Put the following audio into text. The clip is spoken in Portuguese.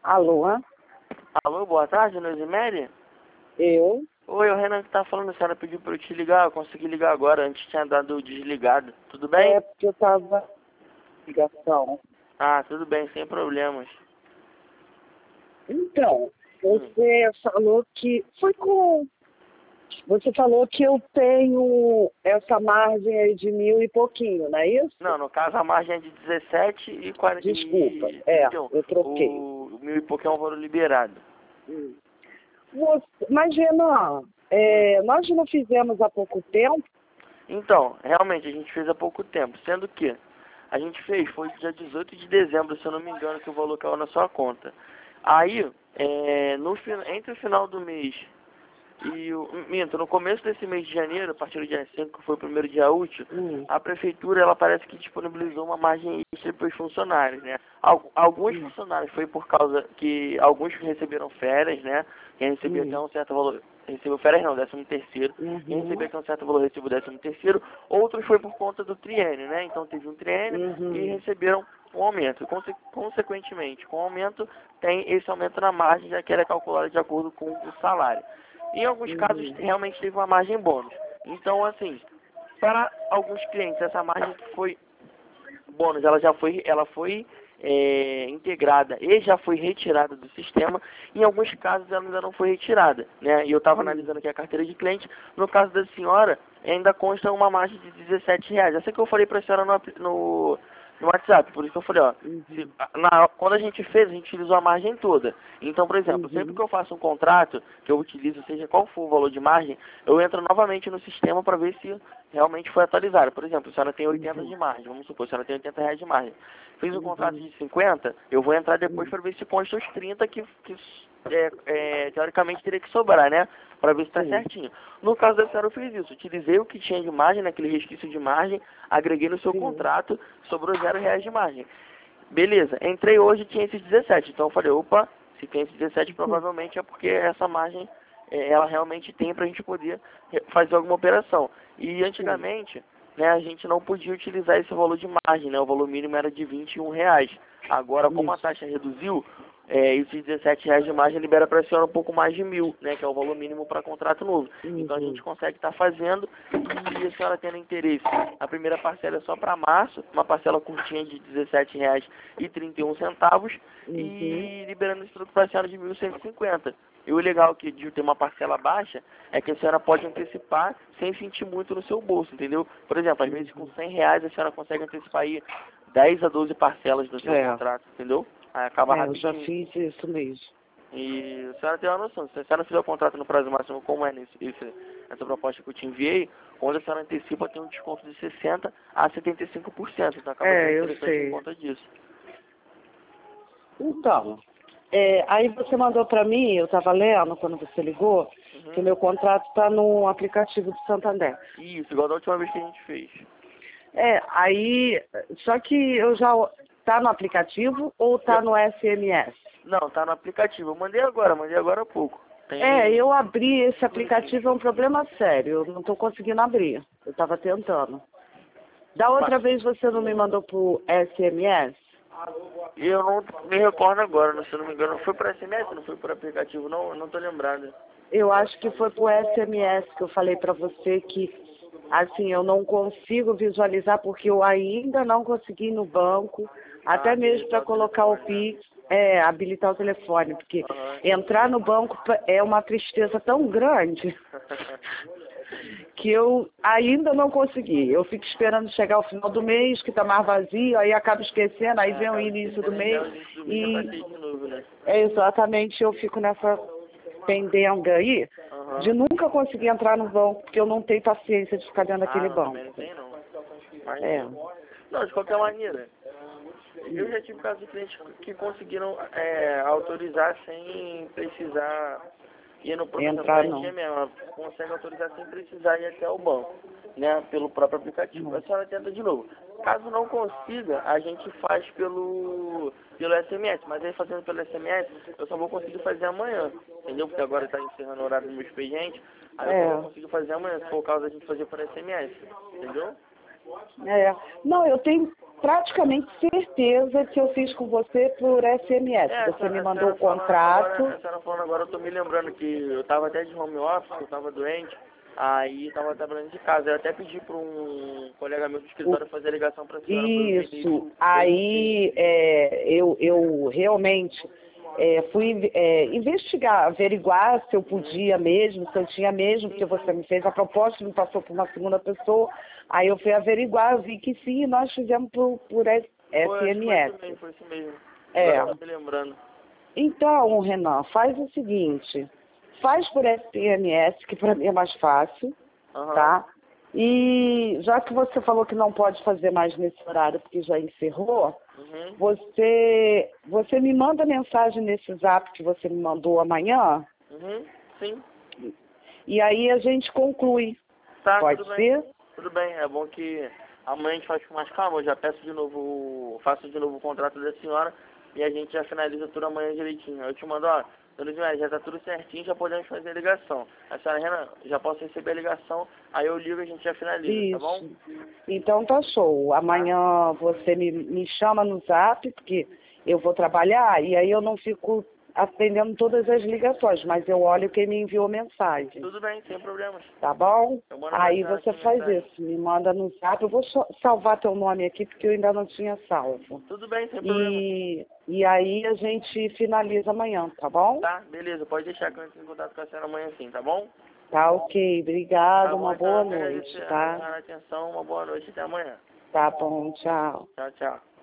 Alô? Alô, boa tarde, Neuziméria? Eu? Oi, o Renan que tá falando, a senhora pediu pra eu te ligar, eu consegui ligar agora, antes tinha dado desligado. Tudo bem? É porque eu tava em ligação. Ah, tudo bem, sem problemas. Então, você falou que... Você falou que eu tenho essa margem aí de 1.000 e pouquinho, não é isso? Não, no caso a margem é de 17 e 40 Desculpa, e 31. eu troquei. O 1.000 e pouquinho é um valor liberado. Mas, Renan, nós não fizemos há pouco tempo? Então, realmente, a gente fez há pouco tempo, sendo que a gente fez, foi dia 18 de dezembro, se eu não me engano, que o valor caiu na sua conta. Aí, entre o final do mês no começo desse mês de janeiro, a partir do dia 5, que foi o primeiro dia útil, a prefeitura, ela parece que disponibilizou uma margem extra para os funcionários, né? Alguns funcionários foi por causa que alguns receberam férias, né? Quem recebeu até um certo valor, recebeu férias não, 13º. Quem recebeu até um certo valor recebeu 13º. Outros foi por conta do triênio, né? Então teve um triênio e receberam um aumento. Consequentemente, com o aumento, tem esse aumento na margem, já que ela é calculada de acordo com o salário. Em alguns casos, realmente teve uma margem bônus. Então, assim, para alguns clientes, essa margem que foi bônus, ela foi integrada e já foi retirada do sistema. Em alguns casos, ela ainda não foi retirada, né? E eu estava analisando aqui a carteira de cliente. No caso da senhora, ainda consta uma margem de R$17. Essa que eu falei para a senhora no WhatsApp, por isso que eu falei, ó, quando a gente fez, a gente utilizou a margem toda. Então, por exemplo, sempre que eu faço um contrato, que eu utilizo, seja qual for o valor de margem, eu entro novamente no sistema para ver se realmente foi atualizado. Por exemplo, a senhora tem 80 de margem, vamos supor, a senhora tem R$80 de margem. Fiz um contrato de 50, eu vou entrar depois para ver se consta os 30 que teoricamente teria que sobrar, né? Para ver se está certinho. No caso da senhora, eu fiz isso. Utilizei o que tinha de margem, naquele resquício de margem, agreguei no seu contrato, sobrou R$0 de margem. Beleza, entrei hoje e tinha esses 17. Então eu falei, opa, se tem esses 17, provavelmente é porque essa margem, ela realmente tem para a gente poder fazer alguma operação. E antigamente, né, a gente não podia utilizar esse valor de margem, né? O valor mínimo era de R$21. Agora, como a taxa reduziu, esses R$17 de margem libera para a senhora um pouco mais de 1.000, né, que é o valor mínimo para contrato novo. Então a gente consegue estar fazendo, e a senhora tendo interesse, a primeira parcela é só para março, uma parcela curtinha de R$17,31 e liberando esse truque para a senhora de 1.150. E o legal aqui de ter uma parcela baixa é que a senhora pode antecipar sem sentir muito no seu bolso, entendeu? Por exemplo, às vezes com R$100 a senhora consegue antecipar aí 10 a 12 parcelas do seu contrato, entendeu? Aí acaba rapidinho. Eu já fiz isso mesmo. E a senhora tem uma noção, se a senhora fizer o contrato no prazo máximo, como é essa proposta que eu te enviei, quando a senhora antecipa tem um desconto de 60% a 75%, então acaba sendo interessante por conta disso. Então, aí você mandou para mim, eu estava lendo quando você ligou, que o meu contrato está no aplicativo do Santander. Isso, igual da última vez que a gente fez. Aí, só que eu já... Tá no aplicativo ou tá no SMS? Não, tá no aplicativo. Eu mandei agora há pouco. Eu abri esse aplicativo, é um problema sério. Eu não tô conseguindo abrir. Eu tava tentando. Da outra vez você não me mandou pro SMS? Eu não me recordo agora, se eu não me engano. Foi por SMS, não foi por aplicativo, não? Eu não tô lembrado. Eu acho que foi pro SMS que eu falei pra você que, assim, eu não consigo visualizar porque eu ainda não consegui ir no banco, até mesmo para colocar o Pix, habilitar o telefone, porque entrar no banco é uma tristeza tão grande que eu ainda não consegui. Eu fico esperando chegar o final do mês, que tá mais vazio, aí acabo esquecendo, aí vem o início do mês e exatamente eu fico nessa pendenga aí de nunca conseguir entrar no banco, porque eu não tenho paciência de ficar dentro daquele banco. Não tem não. Não, de qualquer maneira, eu já tive casos de clientes que conseguiram autorizar sem precisar ir no processo da mesmo. Ela consegue autorizar sem precisar ir até o banco, né, pelo próprio aplicativo. A senhora tenta de novo. Caso não consiga, a gente faz pelo SMS, mas aí fazendo pelo SMS, eu só vou conseguir fazer amanhã, entendeu? Porque agora está encerrando o horário do meu expediente, aí eu só vou conseguir fazer amanhã, se for o caso da gente fazer por SMS, entendeu? Não, eu tenho praticamente certeza que eu fiz com você por SMS. Você me mandou o contrato. A senhora falando agora, eu tô me lembrando que eu tava até de home office, eu tava doente, aí tava trabalhando de casa. Eu até pedi para um colega meu do escritório fazer a ligação para a senhora. Isso, aí eu realmente fui investigar, averiguar se eu podia mesmo, se eu tinha mesmo, porque você me fez a proposta, me passou por uma segunda pessoa, aí eu fui averiguar, vi que sim, nós fizemos por SMS. Foi isso mesmo. Agora eu tô me lembrando. Então, Renan, faz o seguinte, faz por SMS, que para mim é mais fácil, tá? E já que você falou que não pode fazer mais nesse horário porque já encerrou, você me manda mensagem nesse zap que você me mandou amanhã? Sim. E aí a gente conclui. Tá, pode ser? Tudo bem, é bom que amanhã a gente faz com mais calma, eu já faço de novo o contrato da senhora e a gente já finaliza tudo amanhã direitinho. Eu te mando, ó, Dona Ismael, já tá tudo certinho, já podemos fazer a ligação. A senhora, Renan, já posso receber a ligação, aí eu ligo e a gente já finaliza, tá bom? Então tá show. Amanhã você me chama no zap, porque eu vou trabalhar e aí eu não fico atendendo todas as ligações, mas eu olho quem me enviou mensagem. Tudo bem, sem problemas. Tá bom? Aí você faz isso, me manda no zap. Eu vou salvar teu nome aqui porque eu ainda não tinha salvo. Tudo bem, sem problema. E aí a gente finaliza amanhã, tá bom? Tá, beleza, pode deixar que eu entre em contato com a senhora amanhã sim, tá bom? Tá ok, obrigado, Tá bom, uma boa noite, tá? atenção, uma boa noite, até amanhã. Tá bom, tchau. Tchau, tchau.